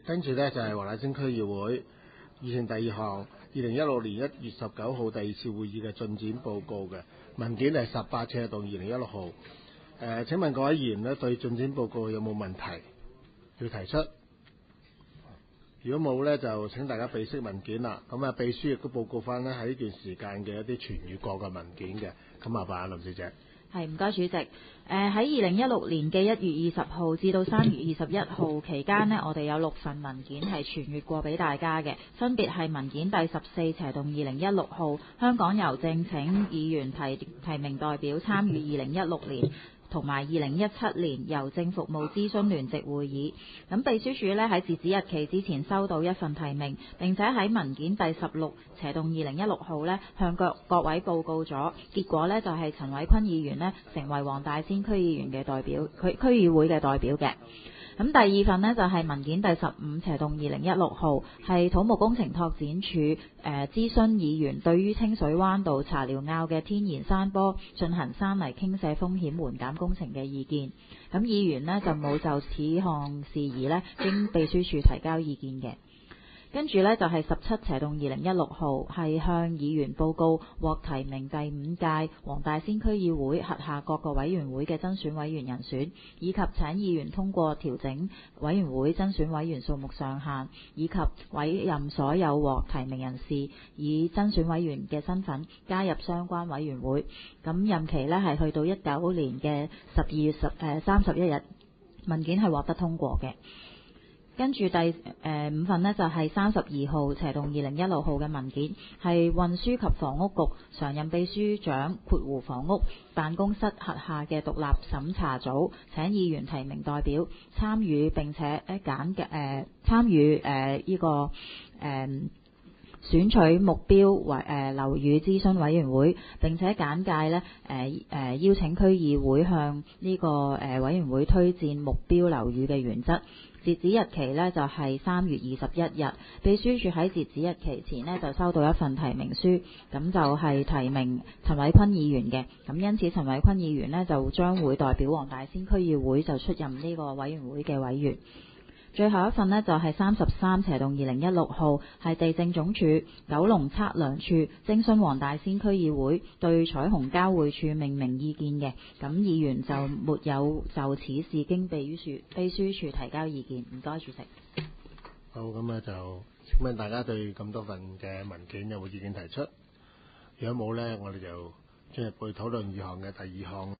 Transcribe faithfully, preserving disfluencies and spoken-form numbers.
跟住呢，就係黃大仙區議會議程第二項，二零一六年一月十九號第二次會議嘅進展報告嘅文件係十八尺動二零一六號。誒、呃，請問各位議員呢，對進展報告有冇問題要提出？如果冇呢，就請大家備悉文件啦。咁啊，秘書亦都報告翻呢喺呢段時間嘅一啲傳閱過嘅文件嘅。咁麻煩林小姐。 係，唔該主席。誒喺二零一六年嘅一月二十號至到三月二十一號期間呢，我哋有六份文件係傳閱過俾大家嘅，分別係文件第十四斜動二零一六號，香港郵政請議員提提名代表參與二零一六年同埋二零一七年郵政服務諮詢聯席會議。咁秘書處呢喺截止日期之前收到一份提名，並且喺文件第十六斜動二零一六號呢向各各位報告咗，結果呢就係陳偉坤議員呢成為黃大仙區議員嘅代表，區區議會嘅代表嘅。咁第二份呢，就係、是、文件第十五斜動二零一六號，係土木工程拓展署誒、呃、諮詢議員對於清水灣道茶寮坳嘅天然山坡進行山泥傾瀉風險緩減工程嘅意見。咁議員呢，就冇就此項事宜呢經秘書處提交意見嘅。跟住呢，就係十七斜動二零一六號，係向議員報告獲提名第五屆黃大仙區議會轄下各個委員會嘅增選委員人選，以及請議員通過調整委員會增選委員數目上限，以及委任所有獲提名人士以增選委員嘅身份加入相關委員會。咁任期呢，係去到一九年嘅十二月十誒三十一日，文件係獲得通過嘅。跟住第誒、呃、五份呢，就係三十二號斜動二零一六號嘅文件，係運輸及房屋局常任秘書長括弧房屋辦公室轄下嘅獨立審查組請議員提名代表參與，並且誒揀嘅誒參與誒呢個誒、呃、選取目標為誒樓宇諮詢委員會，並且簡介呢誒誒邀請區議會向呢個誒委員會推薦目標樓宇嘅原則。截止日期呢，就係三月二十一日，秘書處喺截止日期前呢，就收到一份提名書，咁就係提名陳偉坤議員嘅，咁因此陳偉坤議員呢，就將會代表黃大仙區議會就出任呢個委員會嘅委員。最後一份呢，就係三十三斜動二零一六號，係地政總署九龍測量處徵詢黃大仙區議會對彩虹交匯處命名意見嘅，咁議員就沒有就此事經秘書秘書處提交意見。唔該，主席。 好，咁咧就請問大家對咁多份嘅文件有冇意見提出？如果冇呢，我哋就進入去討論議項嘅第二項。